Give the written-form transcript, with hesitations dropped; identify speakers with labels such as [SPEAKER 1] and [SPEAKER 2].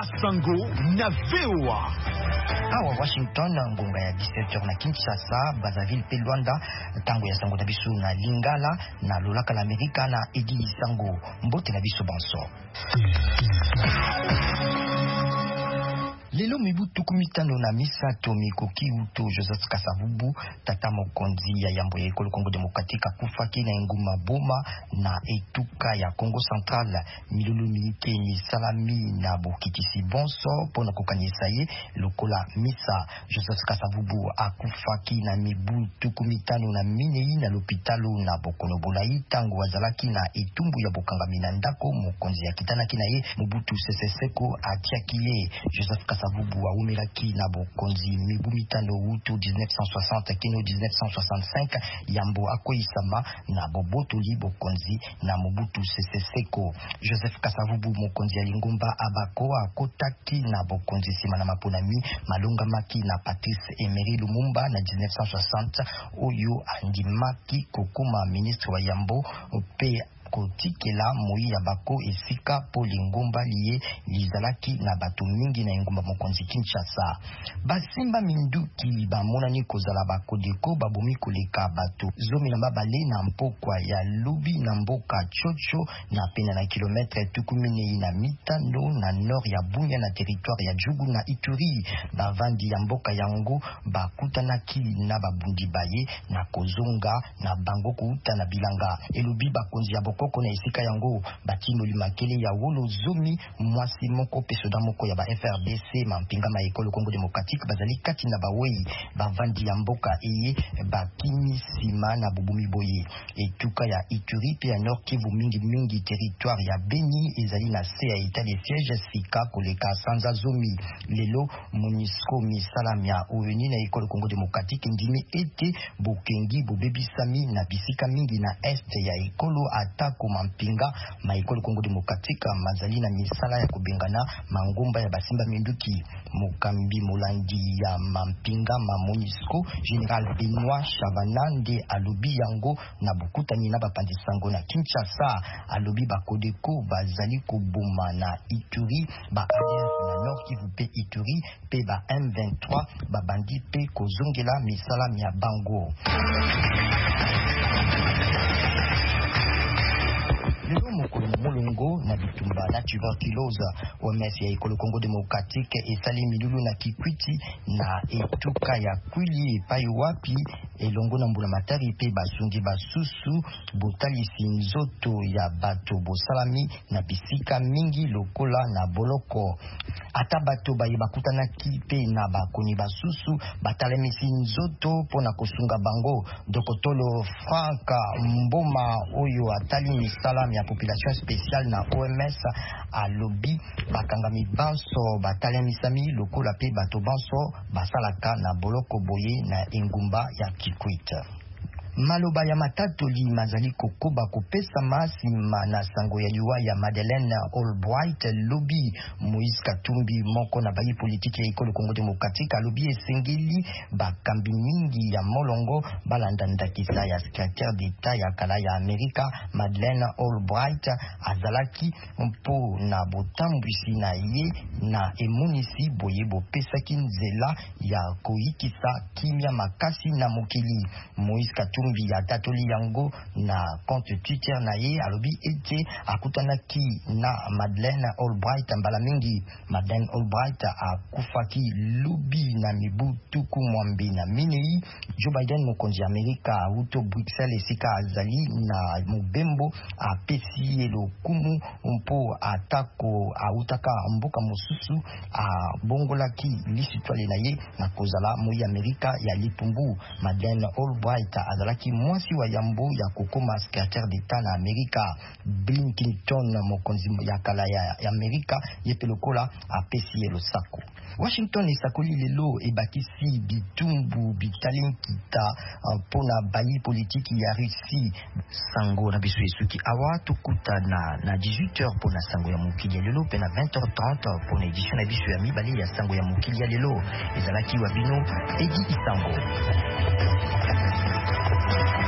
[SPEAKER 1] Basango na VOA.
[SPEAKER 2] Awa Washington ngonga ya 17h na Kinshasa, Brazzaville pe Luanda, tango ya sango na biso na Lingala na lolaka la Amerika na Edi Sango mbote na biso banso. Lelo mibu tukumitano na misato mikoki uto Joseph Kasavubu tata mokonzi ya yambo ya ekolo Kongo Demokratika kufaki na nguma boma na etuka ya Kongo Central milulu minike ni salami na bokitisi bonso pona kokanyisa ye lokola misa. Joseph Kasavubu akufaki na mibu tukumitano na minei na lopitalo na bokono bolai tango wazalaki na etumbu ya bokangamina ndako mokonzi ya kitanaki na ye Mobutu Sese Seko atiakile. Joseph Kasavubu wa umelaki na bokonzi mibu mitano utu 1960 kino 1965 yambo akoisama na bobotoli bokonzi na Mobutu Sese Seko. Joseph Kasavubu mokonzi ya Lingumba abako akotaki na bokonzi sima na maponami malunga maki na Patrice Emery Lumumba na 1960 oyo andimaki kokuma ministre wa yambo pe kotikela moi ya bako esika po Lingomba liye lizalaki na bato mingi na ngomba mokonzi Kinshasa. Basimba minduki bamonani kozala bako deko babomi koleka bato zomi na babale na mpokwa ya Lubi na mboka Chocho na pena na kilometre tukumine na mitano na nord ya Bunya na territoire ya Jugu na Ituri. Bavandi ya mboka yango bakutanaki na babundi baye na kozonga na bango kuuta na bilanga. Elubi bakonzi ya koko na isika yango batimo limakele ya wolo zomi mwasi moko pesoda moko ya ba FRDC mampinga ma ekolo Kongo Demokratique bazali kati na bawei bavandi ya mboka eye bakini sima na bubumi boye etuka ya Ituri pe ya Nord Kivu mingi territoire ya Beni ezali na se ya état de siège sika koleka sanza zomi. Lelo MONUSCO misalam ya ONU na ekolo Kongo Demokratique ndimi ete bokengi bobebisami na bisika mingi na est ya ekolo ata kumampinga maikolo Kongo Demokratika mazali na misala ya kubengana mangomba ya basimba minduki. Mukambi mulandi ya mampinga ma MONUSCO General Benoit Chavanande alobi yango na bukutani na bapandisango na Kinshasa. Alobi bakodeko bazali kubuma na Ituri ba ADF na Nord Kivu pe Ituri pe ba M23 babandi pe kozongela misala ya bango. Lelo mokolo molongo na bitumba na tuberculose OMS ya ekolo Kongo Demokratique esali milulu na Kikwiti na etuka ya Kwili epai wapi elongo na mbula matari pe basundi basusu botalisi nzoto ya bato bosalami na bisika mingi lokola na boloko. Ata bato baye bakutanaki pe na bakoni basusu batalemisi nzoto pona kosunga bango. Dokotolo Franka Mboma oyo atali misalami ya population spéciale na OMS alobi bakangami banso batalemisami lokola pe bato banso basalaka na boloko boye na engumba ya Kikwit. Maloba ya matatoli mazali kokoba kopesa masima na sango ya liwa ya Madeleine Albright lobi Moïse Katumbi moko na bayi politiki ya ekolo Kongo Demokratika lobi esengeli bakambi mingi ya molongo balanda ndakisa ya secrétaire d'État ya kala ya Amerika Madeleine Albright azalaki mpo na botambwisi na ye na emonisi boye bopesaki nzela ya koyikisa kimia makasi na mokili. Moïse Katumbi ya tatoli yango na compte Twitter na ye alobi ete akutanaki na Madeleine Albright mbala mingi. Madeleine Albright akufaki lubi na mibu tuku mwambi na minei. Joe Biden mokonzi Amerika auto Bruxelles esika azali na mubembo apesi elokumu mpo atako autaka mboka mosusu abongolaki lisitwale na ye na kozala moi Amerika ya lipumbu. Madeleine Albright azalaki mwasi wa yambo ya kokoma secrétaire d'État na Amerika. Bill Clinton mokonzi ya kala ya Amerika yepelokola apesi elosako. Washington esakoli lelo ebakisi bitumbu bitalinkita pona bayi politiki ya Russie. Sango na biso esuki awa tukutana na 18h pona sango ya mokili ya lelo pe na 20h30 pona edition na biso ya mibale ya sango ya mokili ya lelo ezalaki wa bino Edi Isango.